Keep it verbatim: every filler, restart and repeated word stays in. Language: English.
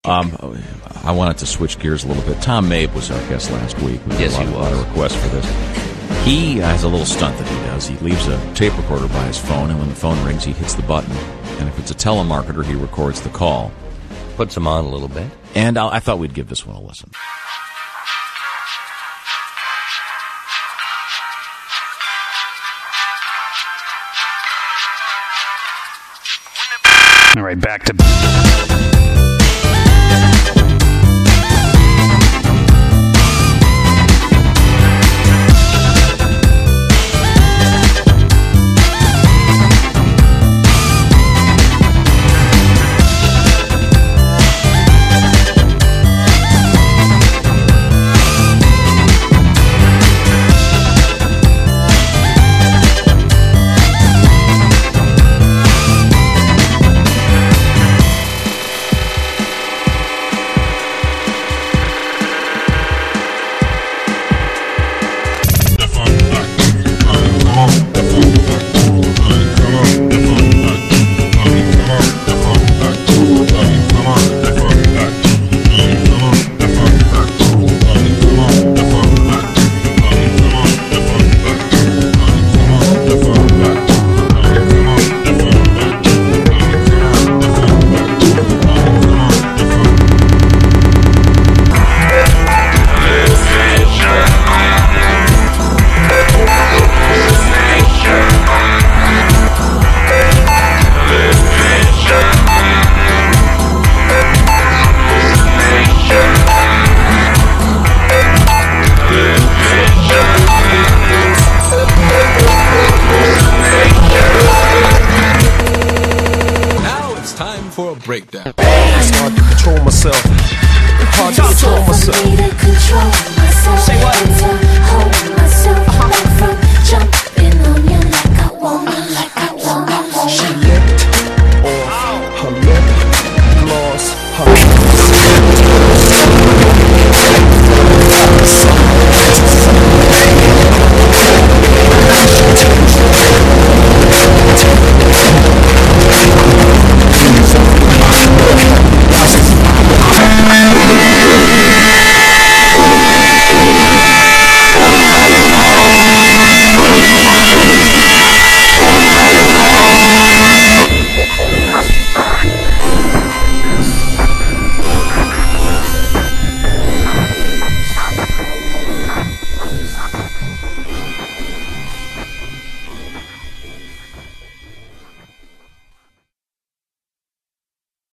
Um, I wanted to switch gears a little bit. Tom Mabe was our guest last week. We Yes, had a lot, he a lot was. of requests for this. He has a little stunt that he does. He leaves a tape recorder by his phone, and when the phone rings, he hits the button. And if it's a telemarketer, he records the call. Puts them on a little bit. And I, I thought we'd give this one a listen. All right, back to... Breakdown. Hard to control myself. Hard to control myself.